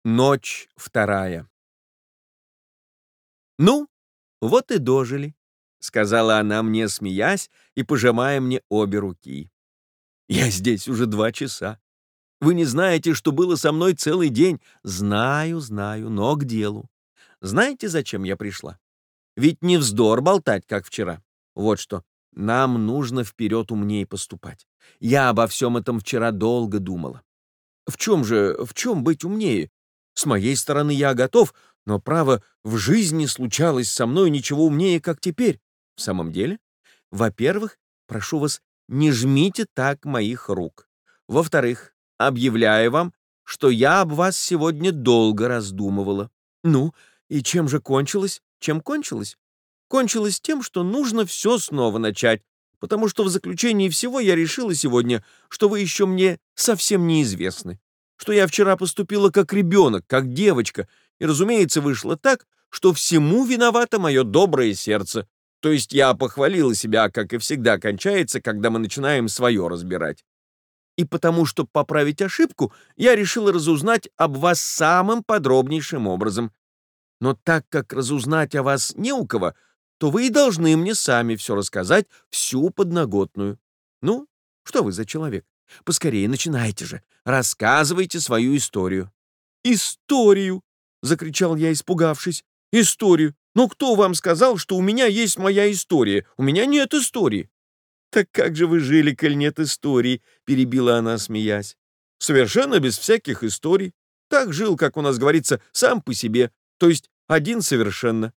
Ночь вторая. «Ну, вот и дожили», — сказала она мне, смеясь и пожимая мне обе руки. «Я здесь уже 2 часа. Вы не знаете, что было со мной целый день?» «Знаю, знаю, но к делу. Знаете, зачем я пришла? Ведь не вздор болтать, как вчера. Вот что, нам нужно вперед умнее поступать. Я обо всем этом вчера долго думала. В чем быть умнее? С моей стороны я готов, но, право, в жизни случалось со мной ничего умнее, как теперь. В самом деле, во-первых, прошу вас, не жмите так моих рук. Во-вторых, объявляю вам, что я об вас сегодня долго раздумывала. Ну, и чем же кончилось? Чем кончилось? Кончилось тем, что нужно все снова начать, потому что в заключении всего я решила сегодня, что вы еще мне совсем неизвестны, что я вчера поступила как ребенок, как девочка, и, разумеется, вышло так, что всему виновато мое доброе сердце. То есть я похвалила себя, как и всегда кончается, когда мы начинаем свое разбирать. И потому, чтобы поправить ошибку, я решила разузнать об вас самым подробнейшим образом. Но так как разузнать о вас не у кого, то вы и должны мне сами все рассказать, всю подноготную. Ну, что вы за человек? Поскорее начинайте же, рассказывайте свою историю». «Историю!» — закричал я, испугавшись. «Историю! Ну кто вам сказал, что у меня есть моя история? У меня нет истории!» «Так как же вы жили, коль нет истории?» — перебила она, смеясь. «Совершенно без всяких историй. Так жил, как у нас говорится, сам по себе, то есть один совершенно.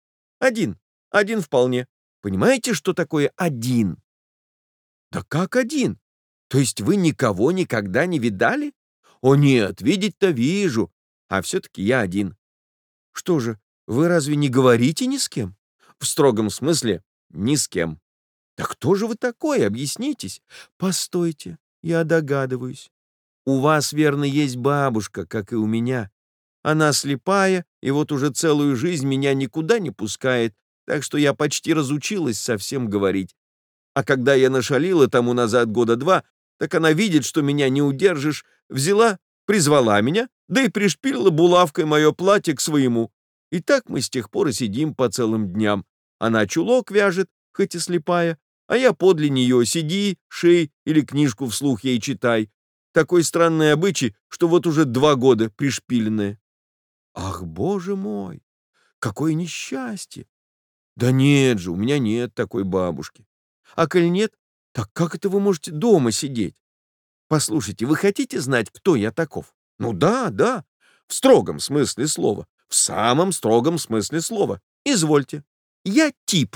Один вполне. Понимаете, что такое один?» «Да как один? То есть вы никого никогда не видали?» «О нет, видеть-то вижу, а все-таки я один». «Что же, вы разве не говорите ни с кем?» «В строгом смысле ни с кем». «Да кто же вы такой? Объяснитесь». «Постойте, я догадываюсь. У вас, верно, есть бабушка, как и у меня. Она слепая, и вот уже целую жизнь меня никуда не пускает, так что я почти разучилась совсем говорить. А когда я нашалила тому назад года 2, так она видит, что меня не удержишь, взяла, призвала меня, да и пришпилила булавкой мое платье к своему. И так мы с тех пор и сидим по целым дням. Она чулок вяжет, хоть и слепая, а я подле нее сиди, шей или книжку вслух ей читай. Такой странный обычай, что вот уже 2 года пришпиленная». «Ах, Боже мой! Какое несчастье! Да нет же, у меня нет такой бабушки. А коль нет, так как это вы можете дома сидеть? Послушайте, вы хотите знать, кто я таков? Ну да, да, в строгом смысле слова, в самом строгом смысле слова. Извольте, я тип».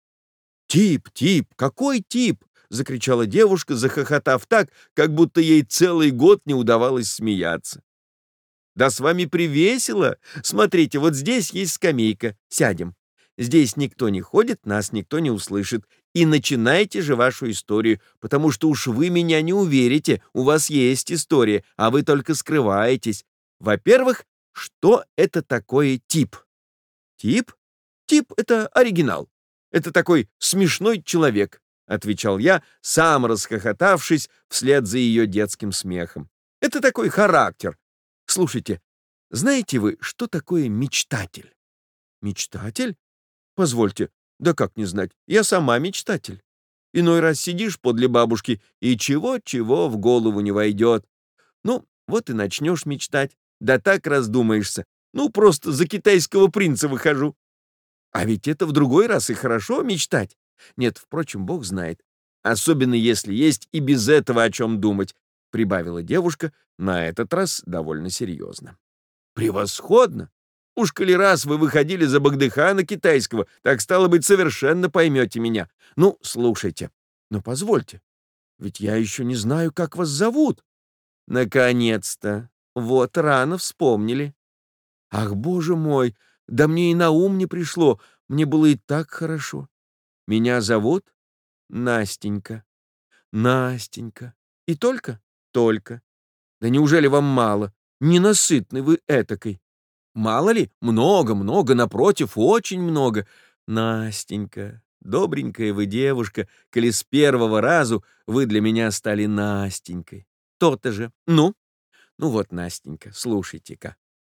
«Тип, тип, какой тип?» — закричала девушка, захохотав так, как будто ей целый год не удавалось смеяться. «Да с вами привесело. Смотрите, вот здесь есть скамейка. Сядем. Здесь никто не ходит, нас никто не услышит. И начинайте же вашу историю, потому что уж вы меня не уверите, у вас есть история, а вы только скрываетесь. Во-первых, что это такое тип?» «Тип? Тип — это оригинал. Это такой смешной человек», — отвечал я, сам расхохотавшись вслед за ее детским смехом. «Это такой характер. Слушайте, знаете вы, что такое мечтатель?» «Мечтатель? Позвольте, да как не знать, я сама мечтатель. Иной раз сидишь подле бабушки, и чего-чего в голову не войдет. Ну, вот и начнешь мечтать, да так раздумаешься. Ну, просто за китайского принца выхожу. А ведь это в другой раз и хорошо мечтать. Нет, впрочем, Бог знает. Особенно если есть и без этого о чем думать», — прибавила девушка, на этот раз довольно серьезно. «Превосходно! Уж коли раз вы выходили за Багдыхана китайского, так, стало быть, совершенно поймете меня. Ну, слушайте. Но позвольте, ведь я еще не знаю, как вас зовут». «Наконец-то! Вот рано вспомнили». «Ах, Боже мой! Да мне и на ум не пришло. Мне было и так хорошо. Меня зовут Настенька». «Настенька. И только?» «Только. Да неужели вам мало? Ненасытны вы этакой». «Мало ли? Много, много, напротив, очень много. Настенька, добренькая вы девушка, коли с первого разу вы для меня стали Настенькой. То-то же. Ну? Ну вот, Настенька, слушайте-ка.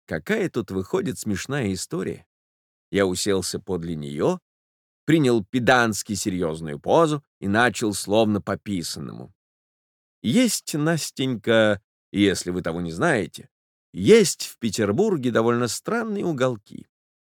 какая тут выходит смешная история. Я уселся подле нее, принял педантски серьезную позу и начал словно по писанному. Есть, Настенька, если вы того не знаете, есть в Петербурге довольно странные уголки.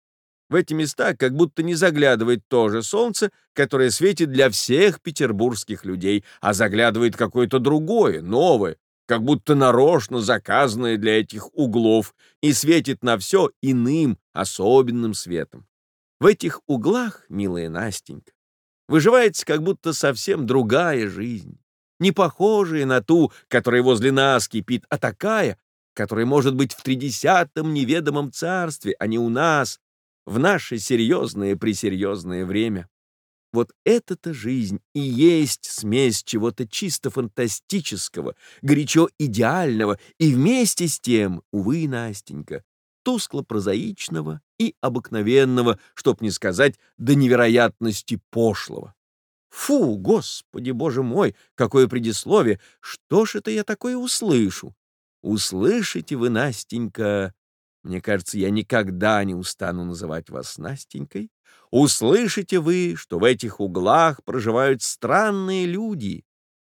В эти места как будто не заглядывает то же солнце, которое светит для всех петербургских людей, а заглядывает какое-то другое, новое, как будто нарочно заказанное для этих углов, и светит на все иным, особенным светом. В этих углах, милая Настенька, выживается как будто совсем другая жизнь, не похожая на ту, которая возле нас кипит, а такая, которая может быть в тридесятом неведомом царстве, а не у нас, в наше серьезное-пресерьезное время. Вот эта-то жизнь и есть смесь чего-то чисто фантастического, горячо идеального и вместе с тем, увы, Настенька, тускло-прозаичного и обыкновенного, чтоб не сказать до невероятности пошлого. Фу, Господи, Боже мой, какое предисловие! Что ж это я такое услышу? Услышите вы, Настенька, мне кажется, я никогда не устану называть вас Настенькой, услышите вы, что в этих углах проживают странные люди,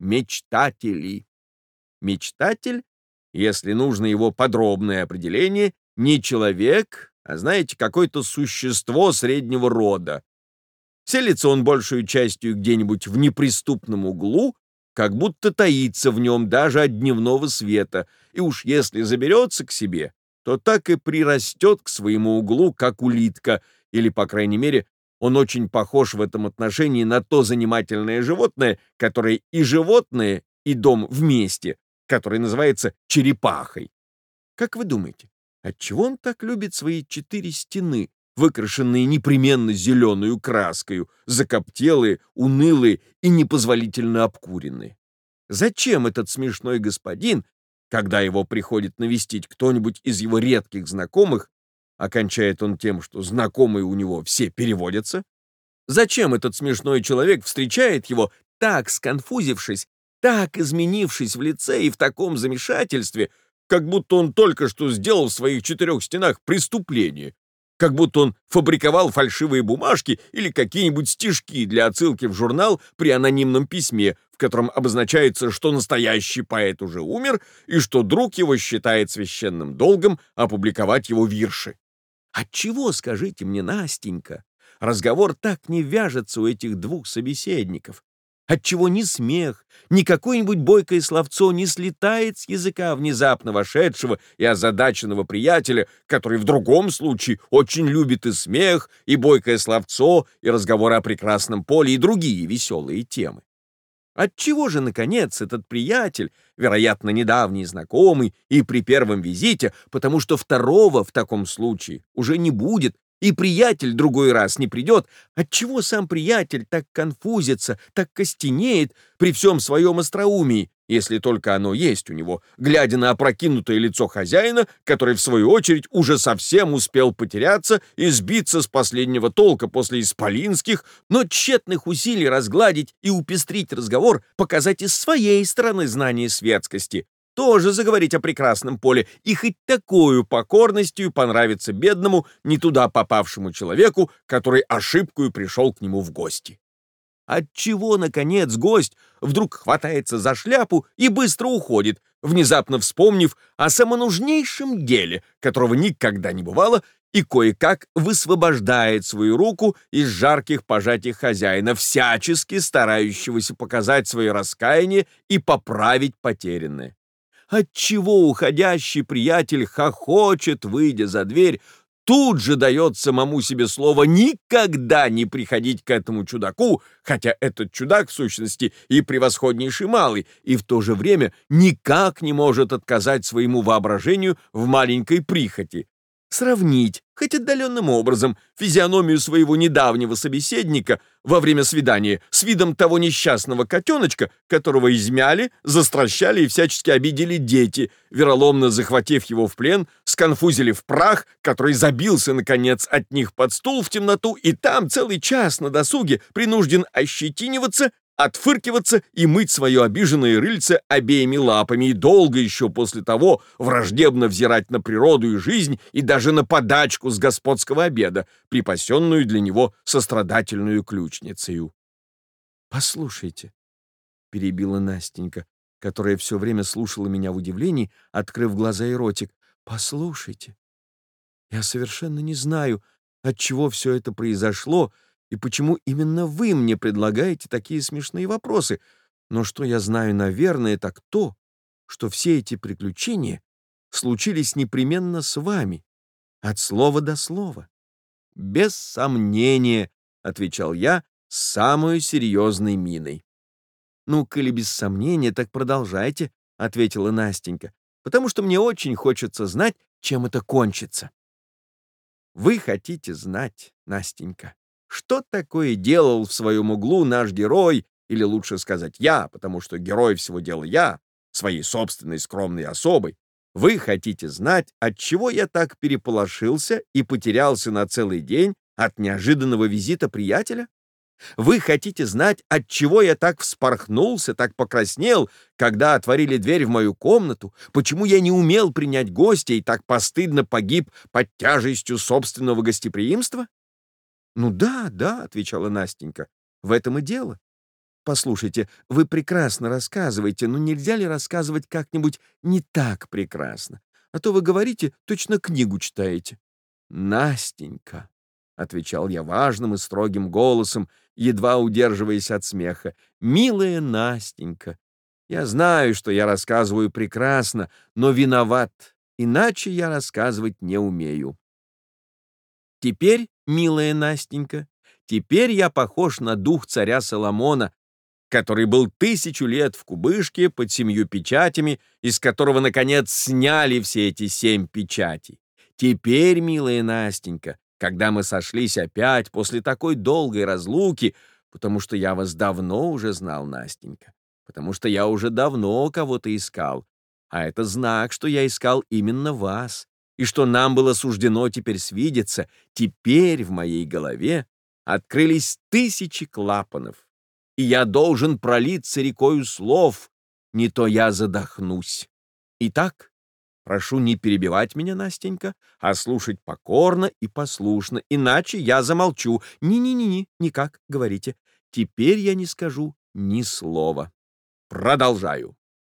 мечтатели. Мечтатель, если нужно его подробное определение, не человек, а, знаете, какое-то существо среднего рода. Селится он большую частью где-нибудь в неприступном углу, как будто таится в нем даже от дневного света, и уж если заберется к себе, то так и прирастет к своему углу, как улитка, или, по крайней мере, он очень похож в этом отношении на то занимательное животное, которое и животное, и дом вместе, которое называется черепахой. Как вы думаете, отчего он так любит свои 4 стены, выкрашенные непременно зеленую краскою, закоптелые, унылые и непозволительно обкуренные? Зачем этот смешной господин, когда его приходит навестить кто-нибудь из его редких знакомых, окончает он тем, что знакомые у него все переводятся, зачем этот смешной человек встречает его, так сконфузившись, так изменившись в лице и в таком замешательстве, как будто он только что сделал в своих 4 стенах преступление, как будто он фабриковал фальшивые бумажки или какие-нибудь стишки для отсылки в журнал при анонимном письме, в котором обозначается, что настоящий поэт уже умер и что друг его считает священным долгом опубликовать его вирши. Отчего, скажите мне, Настенька, разговор так не вяжется у этих 2 собеседников? Отчего ни смех, ни какое-нибудь бойкое словцо не слетает с языка внезапно вошедшего и озадаченного приятеля, который в другом случае очень любит и смех, и бойкое словцо, и разговоры о прекрасном поле, и другие веселые темы? Отчего же, наконец, этот приятель, вероятно, недавний знакомый, и при первом визите, потому что второго в таком случае уже не будет, и приятель другой раз не придет, отчего сам приятель так конфузится, так костенеет при всем своем остроумии, если только оно есть у него, глядя на опрокинутое лицо хозяина, который, в свою очередь, уже совсем успел потеряться и сбиться с последнего толка после исполинских, но тщетных усилий разгладить и упестрить разговор, показать из своей стороны знание светскости, тоже заговорить о прекрасном поле и хоть такою покорностью понравится бедному, не туда попавшему человеку, который ошибкою пришел к нему в гости. Отчего, наконец, гость вдруг хватается за шляпу и быстро уходит, внезапно вспомнив о самонужнейшем деле, которого никогда не бывало, и кое-как высвобождает свою руку из жарких пожатий хозяина, всячески старающегося показать свое раскаяние и поправить потерянное? Отчего уходящий приятель хохочет, выйдя за дверь, тут же дает самому себе слово никогда не приходить к этому чудаку, хотя этот чудак, в сущности, и превосходнейший малый, и в то же время никак не может отказать своему воображению в маленькой прихоти. Сравнить, хоть отдаленным образом, физиономию своего недавнего собеседника во время свидания с видом того несчастного котеночка, которого измяли, застращали и всячески обидели дети, вероломно захватив его в плен, сконфузили в прах, который забился, наконец, от них под стул в темноту и там целый час на досуге принужден ощетиниваться, отфыркиваться и мыть свое обиженное рыльце обеими лапами и долго еще после того враждебно взирать на природу и жизнь и даже на подачку с господского обеда, припасенную для него сострадательную ключницею. «Послушайте», — перебила Настенька, которая все время слушала меня в удивлении, открыв глаза и ротик, «послушайте, я совершенно не знаю, отчего все это произошло и почему именно вы мне предлагаете такие смешные вопросы, но что я знаю, наверное, так то, что все эти приключения случились непременно с вами, от слова до слова». «Без сомнения», — отвечал я с самой серьезной миной. «Ну, коли без сомнения, так продолжайте», — ответила Настенька, «потому что мне очень хочется знать, чем это кончится». Вы хотите знать, Настенька, что такое делал в своем углу наш герой, или лучше сказать я, потому что герой всего дела я, своей собственной скромной особой. Вы хотите знать, отчего я так переполошился и потерялся на целый день от неожиданного визита приятеля? Вы хотите знать, отчего я так вспорхнулся, так покраснел, когда отворили дверь в мою комнату, почему я не умел принять гостя и так постыдно погиб под тяжестью собственного гостеприимства? «Ну да, да», — отвечала Настенька, — «в этом и дело. Послушайте, вы прекрасно рассказываете, но нельзя ли рассказывать как-нибудь не так прекрасно? А то вы говорите, точно книгу читаете». «Настенька», — отвечал я важным и строгим голосом, едва удерживаясь от смеха, «милая Настенька, я знаю, что я рассказываю прекрасно, но виноват, иначе я рассказывать не умею. Теперь, милая Настенька, теперь я похож на дух царя Соломона, который был 1000 лет в кубышке под 7 печатями, из которого, наконец, сняли все эти 7 печатей. Теперь, милая Настенька, когда мы сошлись опять после такой долгой разлуки, потому что я вас давно уже знал, Настенька, потому что я уже давно кого-то искал, а это знак, что я искал именно вас, и что нам было суждено теперь свидеться, теперь в моей голове открылись 1000 клапанов, и я должен пролиться рекою слов, не то я задохнусь. Итак, прошу не перебивать меня, Настенька, а слушать покорно и послушно, иначе я замолчу. Ни-ни-ни-ни, никак, говорите. Теперь я не скажу ни слова. Продолжаю.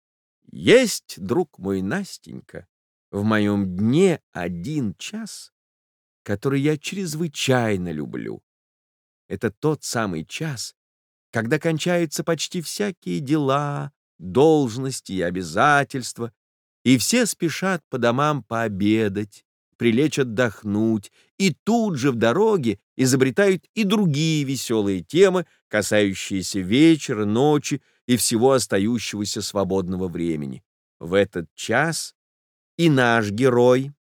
Есть, друг мой, Настенька, в моем дне 1 час, который я чрезвычайно люблю. Это тот самый час, когда кончаются почти всякие дела, должности и обязательства, и все спешат по домам пообедать, прилечь отдохнуть, и тут же в дороге изобретают и другие веселые темы, касающиеся вечера, ночи и всего остающегося свободного времени. В этот час и наш герой,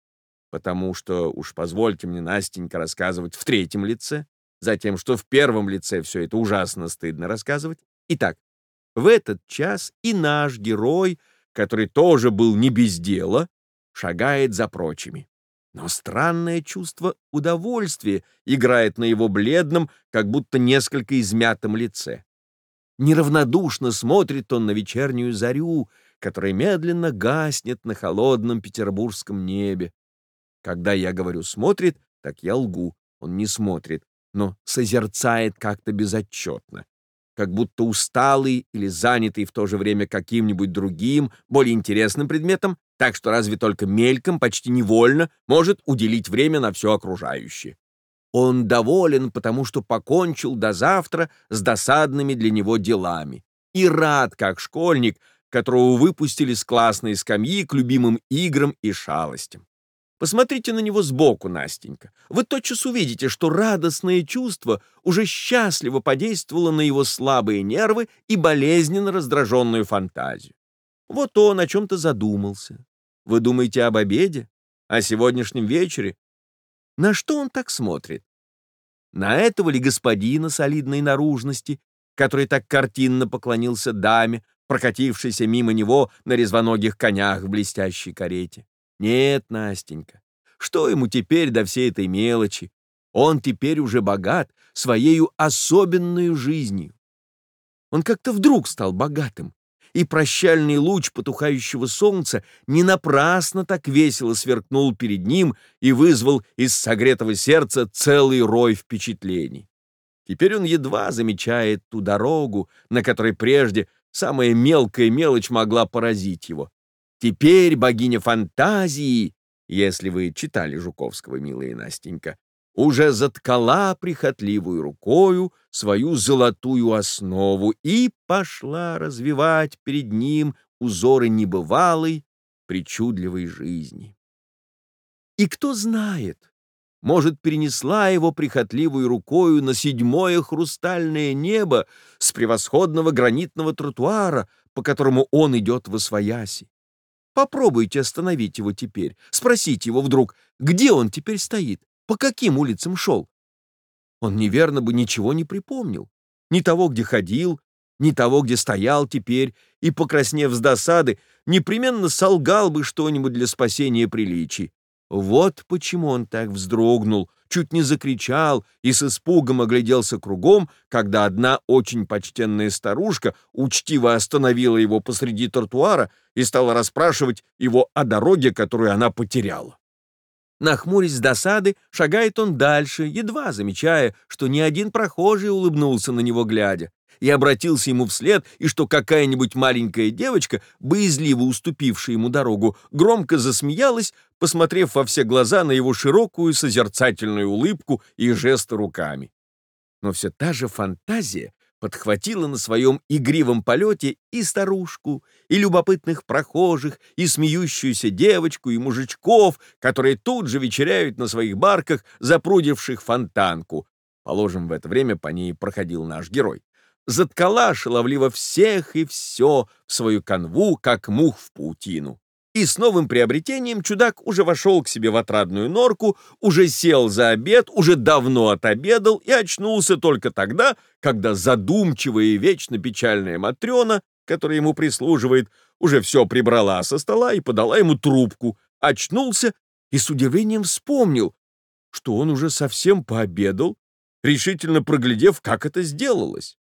потому что, уж позвольте мне, Настенька, рассказывать в 3-м лице, затем, что в 1-м лице все это ужасно стыдно рассказывать. Итак, в этот час и наш герой, который тоже был не без дела, шагает за прочими. Но странное чувство удовольствия играет на его бледном, как будто несколько измятом лице. Неравнодушно смотрит он на вечернюю зарю, которая медленно гаснет на холодном петербургском небе. Когда я говорю «смотрит», так я лгу, он не смотрит, но созерцает как-то безотчетно, как будто усталый или занятый в то же время каким-нибудь другим, более интересным предметом, так что разве только мельком, почти невольно, может уделить время на все окружающее. Он доволен, потому что покончил до завтра с досадными для него делами, и рад, как школьник, которого выпустили с классной скамьи к любимым играм и шалостям. Посмотрите на него сбоку, Настенька. Вы тотчас увидите, что радостное чувство уже счастливо подействовало на его слабые нервы и болезненно раздраженную фантазию. Вот он о чем-то задумался. Вы думаете об обеде? О сегодняшнем вечере? На что он так смотрит? На этого ли господина солидной наружности, который так картинно поклонился даме, прокатившейся мимо него на резвоногих конях в блестящей карете? Нет, Настенька, что ему теперь до всей этой мелочи? Он теперь уже богат своею особенную жизнью. Он как-то вдруг стал богатым, и прощальный луч потухающего солнца не напрасно так весело сверкнул перед ним и вызвал из согретого сердца целый рой впечатлений. Теперь он едва замечает ту дорогу, на которой прежде самая мелкая мелочь могла поразить его. Теперь богиня фантазии, если вы читали Жуковского, милая Настенька, уже заткала прихотливую рукою свою золотую основу и пошла развивать перед ним узоры небывалой, причудливой жизни. И кто знает, может, перенесла его прихотливой рукою на 7-е хрустальное небо с превосходного гранитного тротуара, по которому он идет восвояси. Попробуйте остановить его теперь, спросите его вдруг, где он теперь стоит, по каким улицам шел. Он неверно бы ничего не припомнил, ни того, где ходил, ни того, где стоял теперь, и, покраснев с досады, непременно солгал бы что-нибудь для спасения приличий. Вот почему он так вздрогнул, чуть не закричал и с испугом огляделся кругом, когда одна очень почтенная старушка учтиво остановила его посреди тротуара и стала расспрашивать его о дороге, которую она потеряла. Нахмурясь с досады, шагает он дальше, едва замечая, что ни один прохожий улыбнулся на него глядя, и обратился ему вслед, и что какая-нибудь маленькая девочка, боязливо уступившая ему дорогу, громко засмеялась, посмотрев во все глаза на его широкую созерцательную улыбку и жесты руками. Но все та же фантазия подхватила на своем игривом полете и старушку, и любопытных прохожих, и смеющуюся девочку, и мужичков, которые тут же вечеряют на своих барках, запрудивших фонтанку. Положим, в это время по ней проходил наш герой. Заткала шаловливо всех и все в свою канву, как мух в паутину. И с новым приобретением чудак уже вошел к себе в отрадную норку, уже сел за обед, уже давно отобедал и очнулся только тогда, когда задумчивая и вечно печальная Матрена, которая ему прислуживает, уже все прибрала со стола и подала ему трубку, очнулся и с удивлением вспомнил, что он уже совсем пообедал, решительно проглядев, как это сделалось.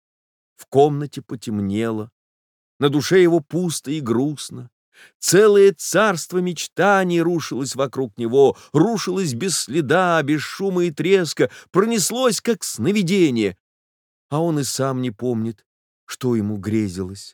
В комнате потемнело, на душе его пусто и грустно. Целое царство мечтаний рушилось вокруг него, рушилось без следа, без шума и треска, пронеслось, как сновидение. А он и сам не помнит, что ему грезилось.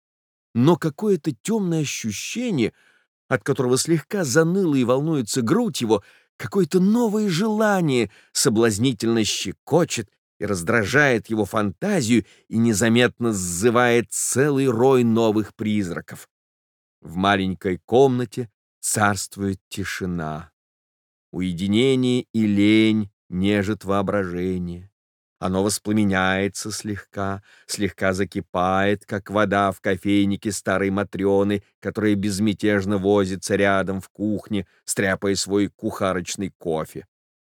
Но какое-то темное ощущение, от которого слегка заныла и волнуется грудь его, какое-то новое желание соблазнительно щекочет и раздражает его фантазию и незаметно сзывает целый рой новых призраков. В маленькой комнате царствует тишина. Уединение и лень нежит воображение. Оно воспламеняется слегка, слегка закипает, как вода в кофейнике старой Матрёны, которая безмятежно возится рядом в кухне, стряпая свой кухарочный кофе.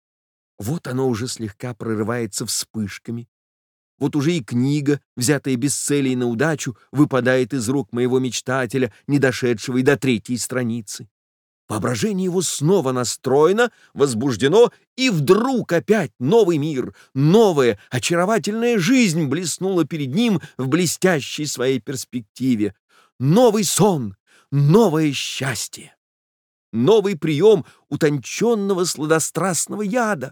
Вот оно уже слегка прорывается вспышками. Вот уже и книга, взятая без целей на удачу, выпадает из рук моего мечтателя, не дошедшего и до 3-й страницы. Воображение его снова настроено, возбуждено, и вдруг опять новый мир, новая, очаровательная жизнь блеснула перед ним в блестящей своей перспективе. Новый сон, новое счастье, новый прием утонченного сладострастного яда.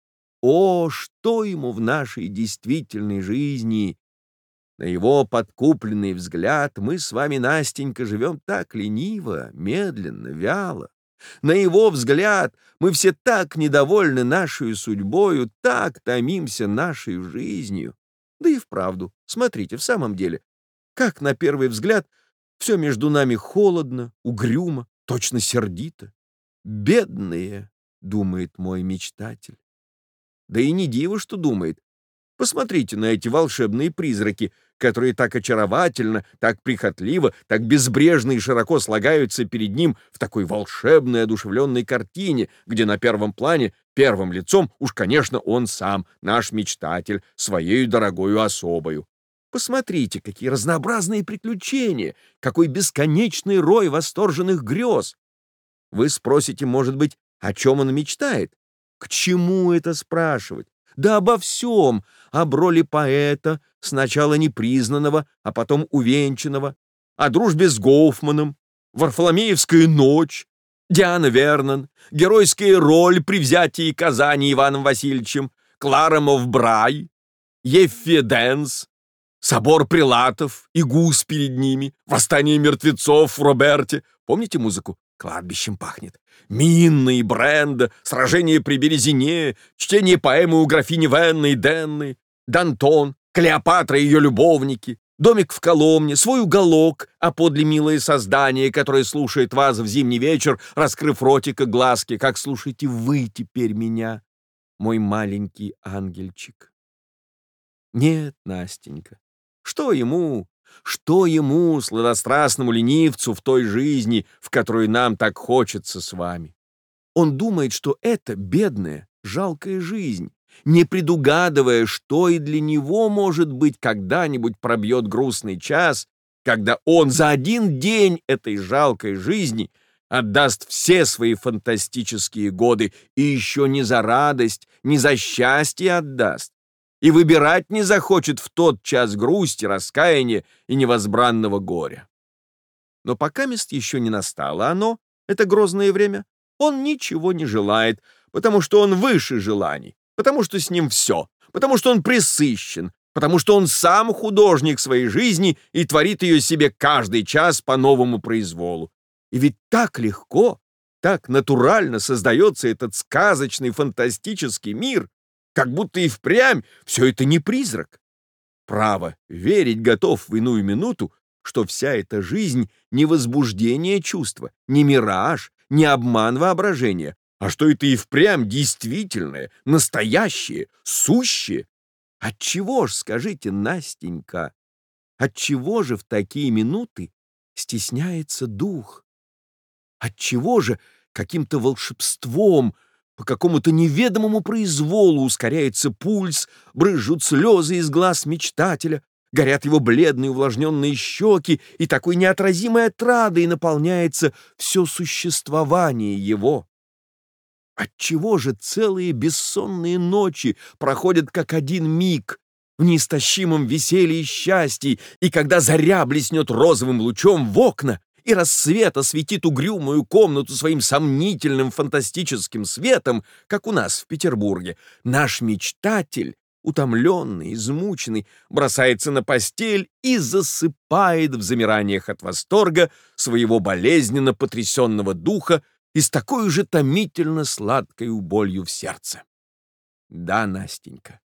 О, что ему в нашей действительной жизни! На его подкупленный взгляд мы с вами, Настенька, живем так лениво, медленно, вяло. На его взгляд мы все так недовольны нашей судьбою, так томимся нашей жизнью. Да и вправду, смотрите, в самом деле, как на первый взгляд все между нами холодно, угрюмо, точно сердито. «Бедные», — думает мой мечтатель. Да и не диво, что думает. Посмотрите на эти волшебные призраки, которые так очаровательно, так прихотливо, так безбрежно и широко слагаются перед ним в такой волшебной, одушевленной картине, где на первом плане, первым лицом, уж, конечно, он сам, наш мечтатель, своею дорогою особою. Посмотрите, какие разнообразные приключения, какой бесконечный рой восторженных грез. Вы спросите, может быть, о чем он мечтает? К чему это спрашивать? да обо всем, об роли поэта, сначала непризнанного, а потом увенчанного, о дружбе с Гофманом, Варфоломеевская ночь, Диана Вернон, геройская роль при взятии Казани Иваном Васильевичем, Клара Мовбрай, Еффе Денс, собор прилатов и гус перед ними, восстание мертвецов в Роберте. Помните музыку? Кладбищем пахнет. Минна и Бренда, сражение при Березине, чтение поэмы у графини Венны и Денны, Дантон, Клеопатра и ее любовники, домик в Коломне, свой уголок, а подле милое создание, которое слушает вас в зимний вечер, раскрыв ротик и глазки, как слушаете вы теперь меня, мой маленький ангельчик. Нет, Настенька, что ему, сладострастному ленивцу, в той жизни, в которую нам так хочется с вами? Он думает, что это бедная, жалкая жизнь, не предугадывая, что и для него, может быть, когда-нибудь пробьет грустный час, когда он за один день этой жалкой жизни отдаст все свои фантастические годы и еще не за радость, не за счастье отдаст, и выбирать не захочет в тот час грусти, раскаяния и невозбранного горя. Но пока мест еще не настало оно, это грозное время, он ничего не желает, потому что он выше желаний, потому что с ним все, потому что он пресыщен, потому что он сам художник своей жизни и творит ее себе каждый час по новому произволу. И ведь так легко, так натурально создается этот сказочный фантастический мир, как будто и впрямь все это не призрак. Право, верить готов в иную минуту, что вся эта жизнь не возбуждение чувства, не мираж, не обман воображения, а что это и впрямь действительное, настоящее, сущее. Отчего ж, скажите, Настенька, отчего же в такие минуты стесняется дух? Отчего же каким-то волшебством, по какому-то неведомому произволу ускоряется пульс, брызжут слезы из глаз мечтателя, горят его бледные увлажненные щеки, и такой неотразимой отрадой наполняется все существование его? Отчего же целые бессонные ночи проходят как один миг в неистощимом веселье и счастье, и когда заря блеснет розовым лучом в окна, и рассвет осветит угрюмую комнату своим сомнительным фантастическим светом, как у нас в Петербурге, наш мечтатель, утомленный, измученный, бросается на постель и засыпает в замираниях от восторга своего болезненно потрясенного духа и с такой же томительно сладкой болью в сердце. Да, Настенька,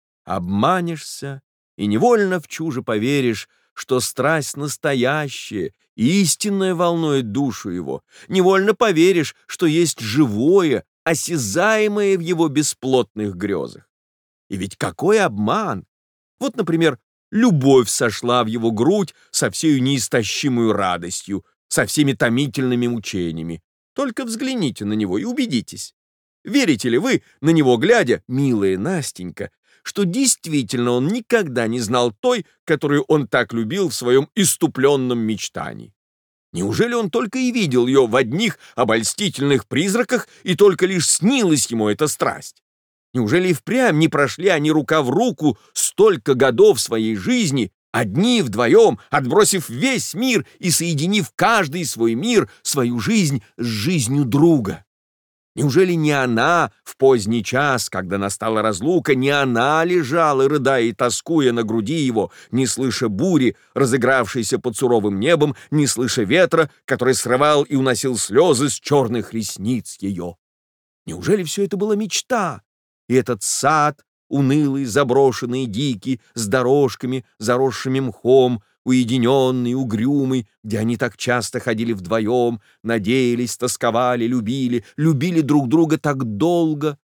обманешься и невольно в чуже поверишь, что страсть настоящая и истинная волнует душу его. Невольно поверишь, что есть живое, осязаемое в его бесплотных грезах. И ведь какой обман! Вот, например, любовь сошла в его грудь со всею неистощимую радостью, со всеми томительными мучениями. Только взгляните на него и убедитесь. Верите ли вы, на него глядя, милая Настенька, что действительно он никогда не знал той, которую он так любил в своем иступленном мечтании? Неужели он только и видел ее в одних обольстительных призраках, и только лишь снилась ему эта страсть? Неужели и впрямь не прошли они рука в руку столько годов своей жизни, одни вдвоем, отбросив весь мир и соединив каждый свой мир, свою жизнь с жизнью друга? Неужели не она в поздний час, когда настала разлука, не она лежала, рыдая и тоскуя на груди его, не слыша бури, разыгравшейся под суровым небом, не слыша ветра, который срывал и уносил слезы с черных ресниц ее? Неужели все это была мечта? И этот сад, унылый, заброшенный, дикий, с дорожками, заросшими мхом, уединенный, угрюмый, где они так часто ходили вдвоем, надеялись, тосковали, любили друг друга так долго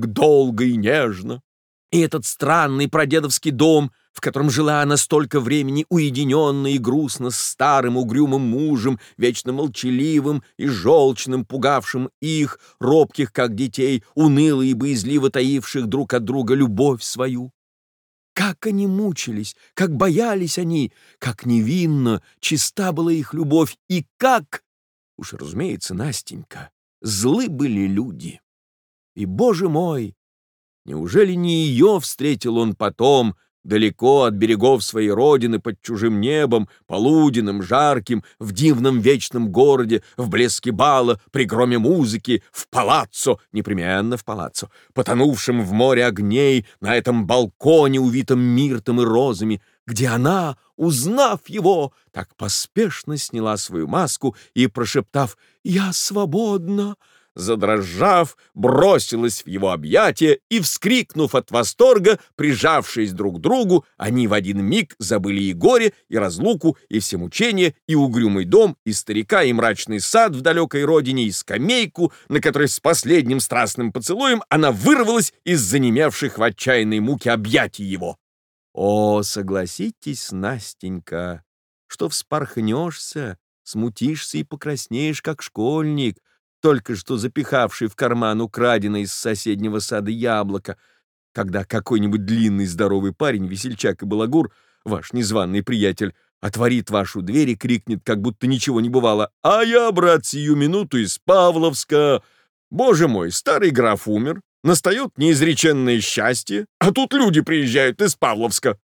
и нежно. И этот странный прадедовский дом, в котором жила она столько времени, уединенно и грустно, с старым угрюмым мужем, вечно молчаливым и желчным, пугавшим их, робких, как детей, уныло и боязливо таивших друг от друга любовь свою. Как они мучились, как боялись они, как невинно, чиста была их любовь, и как, уж разумеется, Настенька, злы были люди. И, Боже мой, Неужели не ее встретил он потом, далеко от берегов своей родины, под чужим небом, полуденным, жарким, в дивном вечном городе, в блеске бала, при громе музыки, в палаццо, непременно в палаццо, потонувшем в море огней, на этом балконе, увитом миртом и розами, где она, узнав его, так поспешно сняла свою маску и, прошептав «Я свободна», задрожав, бросилась в его объятия и, вскрикнув от восторга, прижавшись друг к другу, они в один миг забыли и горе, и разлуку, и все мучения, и угрюмый дом, и старика, и мрачный сад в далекой родине, и скамейку, на которой с последним страстным поцелуем она вырвалась из занемевших в отчаянной муке объятий его. О, согласитесь, Настенька, что вспорхнешься, смутишься и покраснеешь, как школьник, только что запихавший в карман украденное из соседнего сада яблоко, когда какой-нибудь длинный здоровый парень, весельчак и балагур, ваш незваный приятель, отворит вашу дверь и крикнет, как будто ничего не бывало: «А я, брат, сию минуту из Павловска! Боже мой, старый граф умер, настает неизреченное счастье, а тут люди приезжают из Павловска!»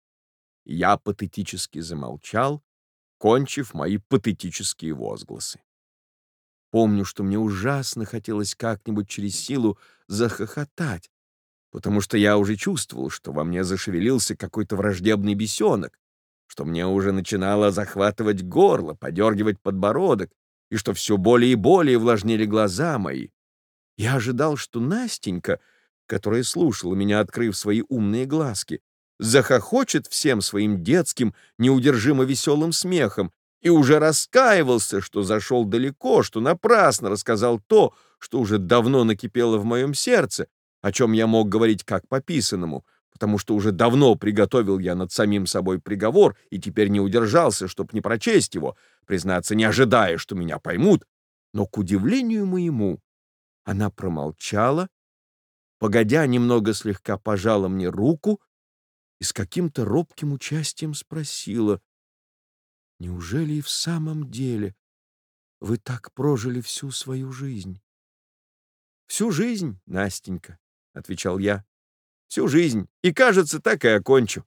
Я патетически замолчал, кончив мои патетические возгласы. Помню, что мне ужасно хотелось как-нибудь через силу захохотать, потому что я уже чувствовал, что во мне зашевелился какой-то враждебный бесенок, что мне уже начинало захватывать горло, подергивать подбородок, и что все более и более влажнели глаза мои. Я ожидал, что Настенька, которая слушала меня, открыв свои умные глазки, захохочет всем своим детским, неудержимо веселым смехом, и уже раскаивался, что зашел далеко, что напрасно рассказал то, что уже давно накипело в моем сердце, о чем я мог говорить как по писанному, потому что уже давно приготовил я над самим собой приговор и теперь не удержался, чтоб не прочесть его, признаться, не ожидая, что меня поймут. Но, к удивлению моему, она промолчала, погодя немного слегка пожала мне руку и с каким-то робким участием спросила: «Неужели и в самом деле вы так прожили всю свою жизнь?» «Всю жизнь, Настенька», — отвечал я, — «всю жизнь, и, кажется, так и окончу».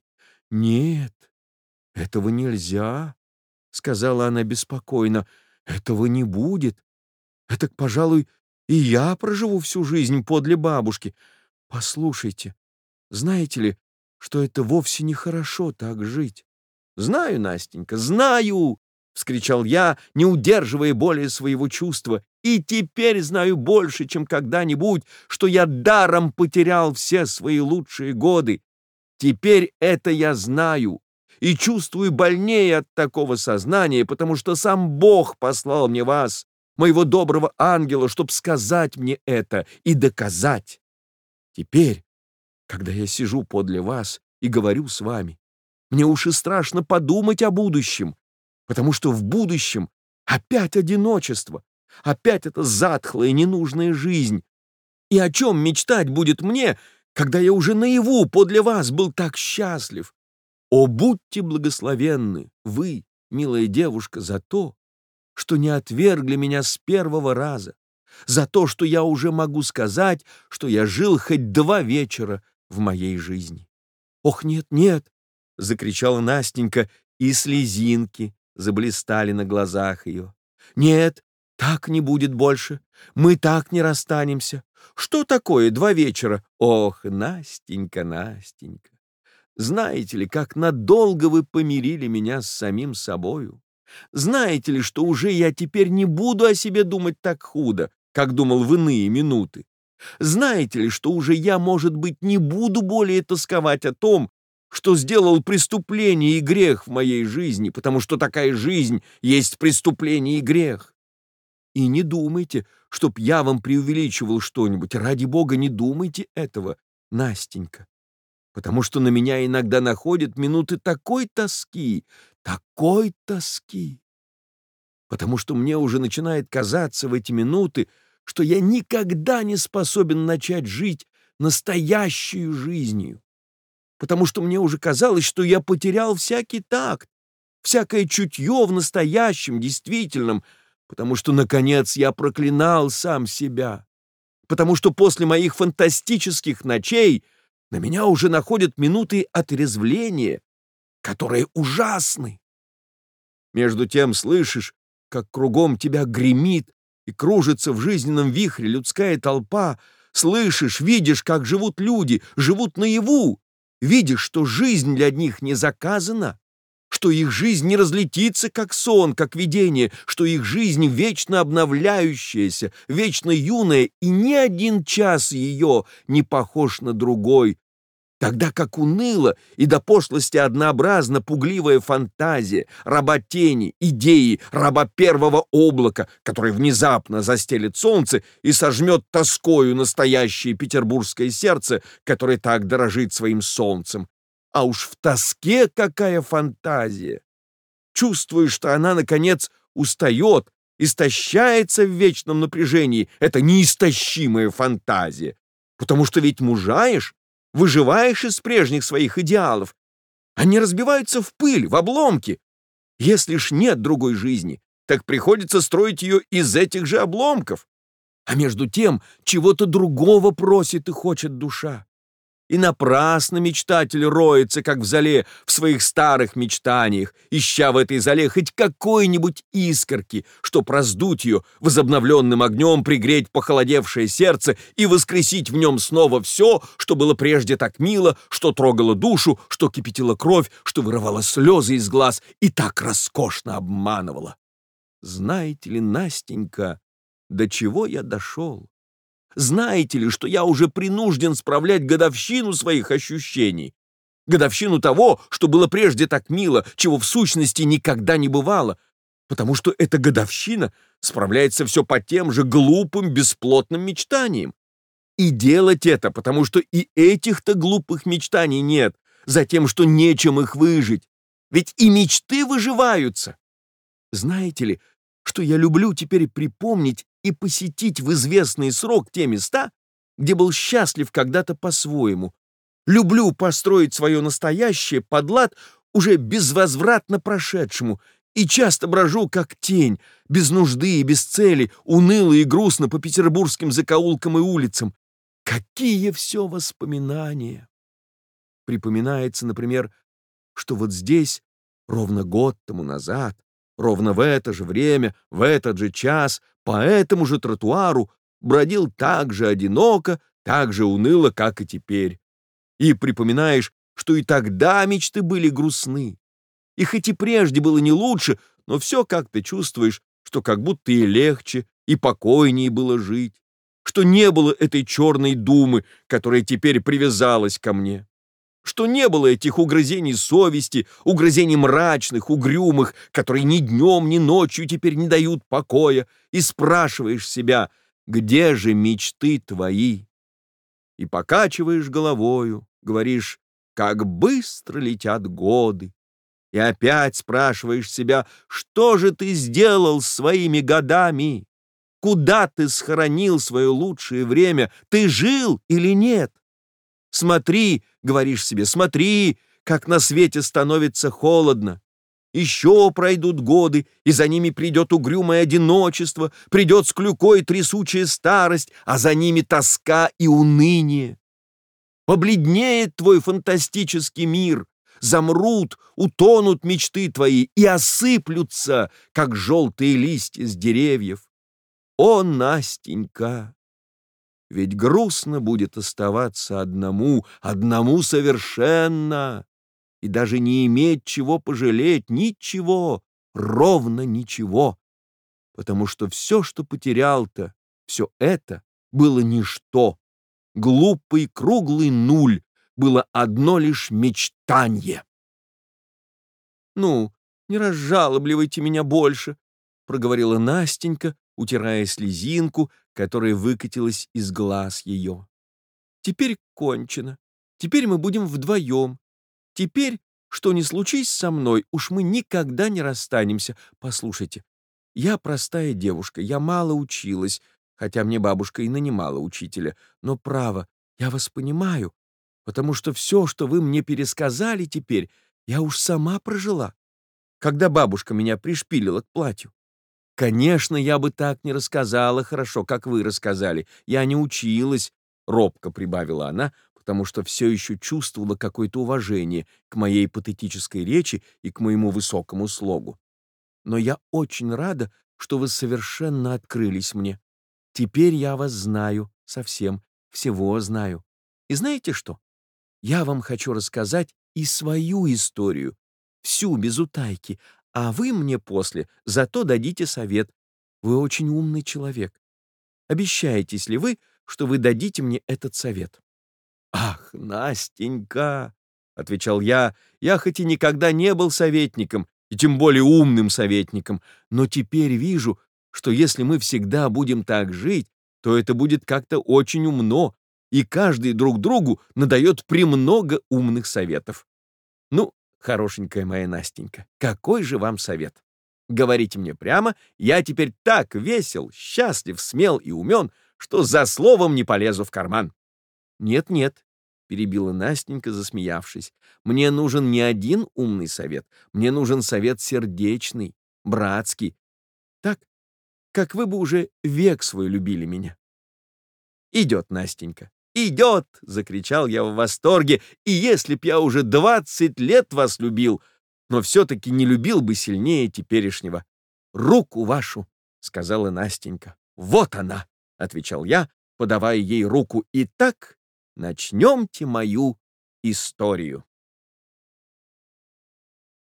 «Нет, этого нельзя», — сказала она беспокойно, — «этого не будет. Этак, пожалуй, и я проживу всю жизнь подле бабушки. Послушайте, знаете ли, что это вовсе нехорошо так жить?» «Знаю, Настенька, знаю!» — вскричал я, не удерживая более своего чувства. «И теперь знаю больше, чем когда-нибудь, что я даром потерял все свои лучшие годы. Теперь это я знаю и чувствую больнее от такого сознания, потому что сам Бог послал мне вас, моего доброго ангела, чтоб сказать мне это и доказать. Теперь, когда я сижу подле вас и говорю с вами, мне уж и страшно подумать о будущем, потому что в будущем опять одиночество, опять эта затхлая ненужная жизнь. И о чем мечтать будет мне, когда я уже наяву подле вас был так счастлив? О, будьте благословенны, вы, милая девушка, за то, что не отвергли меня с первого раза, за то, что я уже могу сказать, что я жил хоть 2 вечера в моей жизни. «Ох, нет, нет!» — закричала Настенька, и слезинки заблистали на глазах ее. «Нет, так не будет больше. Мы так не расстанемся. Что такое 2 вечера? Ох, Настенька, Настенька! Знаете ли, как надолго вы помирили меня с самим собою? Знаете ли, что уже я теперь не буду о себе думать так худо, как думал в иные минуты? Знаете ли, что уже я, может быть, не буду более тосковать о том, что сделал преступление и грех в моей жизни, потому что такая жизнь есть преступление и грех? И не думайте, чтоб я вам преувеличивал что-нибудь. Ради Бога, не думайте этого, Настенька, потому что на меня иногда находят минуты такой тоски, потому что мне уже начинает казаться в эти минуты, что я никогда не способен начать жить настоящей жизнью, потому что мне уже казалось, что я потерял всякий такт, всякое чутье в настоящем, действительном, потому что, наконец, я проклинал сам себя, потому что после моих фантастических ночей на меня уже находят минуты отрезвления, которые ужасны. Между тем слышишь, как кругом тебя гремит и кружится в жизненном вихре людская толпа, слышишь, видишь, как живут люди, живут наяву, видишь, что жизнь для них не заказана, что их жизнь не разлетится, как сон, как видение, что их жизнь вечно обновляющаяся, вечно юная, и ни один час ее не похож на другой, тогда как уныла и до пошлости однообразна пугливая фантазия, раба тени, идеи, раба первого облака, который внезапно застелит солнце и сожмет тоскою настоящее петербургское сердце, которое так дорожит своим солнцем. А уж в тоске какая фантазия! Чувствуешь, что она, наконец, устает, истощается в вечном напряжении. Это неистощимая фантазия, потому что ведь мужаешь, выживаешь из прежних своих идеалов. Они разбиваются в пыль, в обломки. Если ж нет другой жизни, так приходится строить ее из этих же обломков. А между тем чего-то другого просит и хочет душа. И напрасно мечтатель роется, как в зале, в своих старых мечтаниях, ища в этой зале хоть какой-нибудь искорки, чтоб раздуть ее, возобновленным огнем пригреть похолодевшее сердце и воскресить в нем снова все, что было прежде так мило, что трогало душу, что кипятило кровь, что вырывало слезы из глаз и так роскошно обманывало. Знаете ли, Настенька, до чего я дошел? Знаете ли, что я уже принужден справлять годовщину своих ощущений? Годовщину того, что было прежде так мило, чего в сущности никогда не бывало, потому что эта годовщина справляется все по тем же глупым, бесплотным мечтаниям. И делать это, потому что и этих-то глупых мечтаний нет, за тем, что нечем их выжить. Ведь и мечты выживаются. Знаете ли, что я люблю теперь припомнить и посетить в известный срок те места, где был счастлив когда-то по-своему. Люблю построить свое настоящее под лад уже безвозвратно прошедшему, и часто брожу, как тень, без нужды и без цели, уныло и грустно по петербургским закоулкам и улицам. Какие все воспоминания! Припоминается, например, что вот здесь ровно год тому назад, ровно в это же время, в этот же час, по этому же тротуару бродил так же одиноко, так же уныло, как и теперь. И припоминаешь, что и тогда мечты были грустны. И хоть и прежде было не лучше, но все как-то чувствуешь, что как будто и легче, и покойнее было жить, что не было этой черной думы, которая теперь привязалась ко мне, что не было этих угрызений совести, угрызений мрачных, угрюмых, которые ни днем, ни ночью теперь не дают покоя, и спрашиваешь себя, где же мечты твои? И покачиваешь головою, говоришь, как быстро летят годы, и опять спрашиваешь себя, что же ты сделал с своими годами? Куда ты схоронил свое лучшее время? Ты жил или нет? Смотри, говоришь себе, смотри, как на свете становится холодно. Еще пройдут годы, и за ними придет угрюмое одиночество, придет с клюкой трясучая старость, а за ними тоска и уныние. Побледнеет твой фантастический мир, замрут, утонут мечты твои и осыплются, как желтые листья с деревьев. О, Настенька! Ведь грустно будет оставаться одному совершенно, и даже не иметь чего пожалеть, ничего, ровно ничего, потому что все, что потерял-то, все это было ничто, глупый круглый нуль, было одно лишь мечтанье. «Ну, не разжалобливайте меня больше», — проговорила Настенька, утирая слезинку, которая выкатилась из глаз ее. «Теперь кончено. Теперь мы будем вдвоем. Теперь, что ни случись со мной, уж мы никогда не расстанемся. Послушайте, я простая девушка, я мало училась, хотя мне бабушка и нанимала учителя, но, право, я вас понимаю, потому что все, что вы мне пересказали теперь, я уж сама прожила, когда бабушка меня пришпилила к платью. «Конечно, я бы так не рассказала хорошо, как вы рассказали. Я не училась», — робко прибавила она, потому что все еще чувствовала какое-то уважение к моей патетической речи и к моему высокому слогу. «Но я очень рада, что вы совершенно открылись мне. Теперь я вас знаю совсем, всего знаю. И знаете что? Я вам хочу рассказать и свою историю, всю без утайки, а вы мне после зато дадите совет. Вы очень умный человек. Обещаетесь ли вы, что вы дадите мне этот совет?» «Ах, Настенька!» — отвечал я хоть и никогда не был советником, и тем более умным советником, но теперь вижу, что если мы всегда будем так жить, то это будет как-то очень умно, и каждый друг другу надает премного умных советов. Ну, хорошенькая моя Настенька, какой же вам совет? Говорите мне прямо, я теперь так весел, счастлив, смел и умен, что за словом не полезу в карман». «Нет-нет», — перебила Настенька, засмеявшись, «мне нужен не один умный совет, мне нужен совет сердечный, братский, так, как вы бы уже век свой любили меня». «Идет, Настенька, идет!» — закричал я в восторге. «И если б я уже 20 лет вас любил, но все-таки не любил бы сильнее теперешнего. Руку вашу!» — сказала Настенька. «Вот она!» — отвечал я, подавая ей руку. «И так начнемте мою историю».